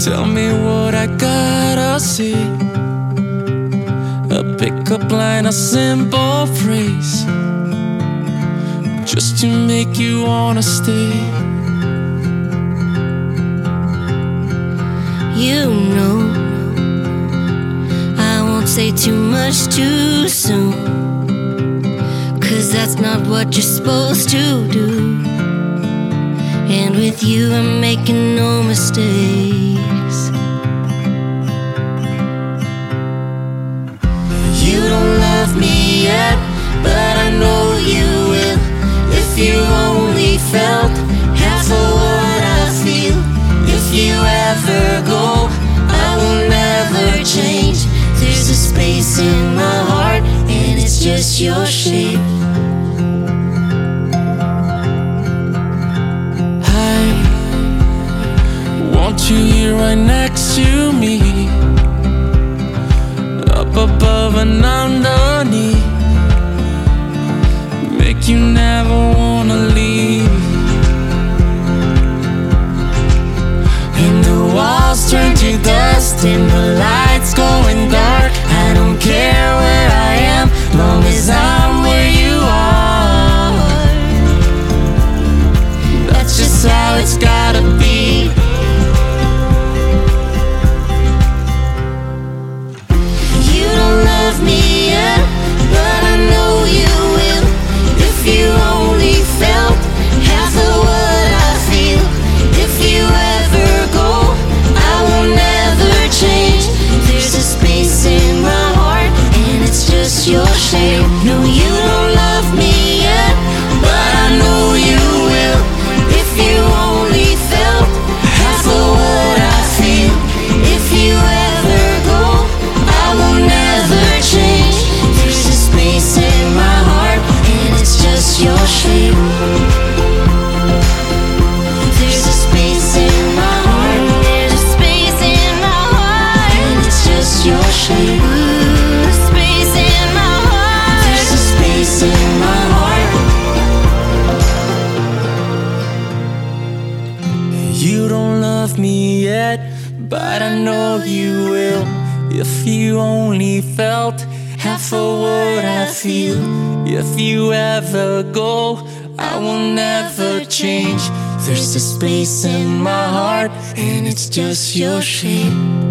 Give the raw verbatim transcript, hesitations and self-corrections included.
Tell me what I gotta say. A pickup line, a simple phrase, just to make you wanna stay. You know, I won't say too much too soon, 'cause that's not what you're supposed to do. And with you I'm making no mistakes. You don't love me yet, but I know you will. If you only felt half of what I feel. If you ever go, I will never change. There's a space in my heart, and it's just your shape. I want you here right next to me, up above and underneath, make you never wanna leave. And the walls turn to dust and the lights going dark. I don't care where I am, long as I'm where you are. That's just how it's gotta be. You don't love me yet, but I know you will. If you only felt half of what I feel. If you ever go, I will never change. There's a space in my heart, and it's just your shape. No, you don't love me yet, but I know you will. If you only felt half of what I feel. If you ever go, I will never change. There's a space in my heart, and it's just your shape. There's a space in my heart, there's a space in my heart, and it's just your shape. Ooh, space in my heart, there's a space in my heart. You don't love me yet, but I know you will. If you only felt half of what I feel. If you ever go, I will never change. There's a space in my heart, and it's just your shape.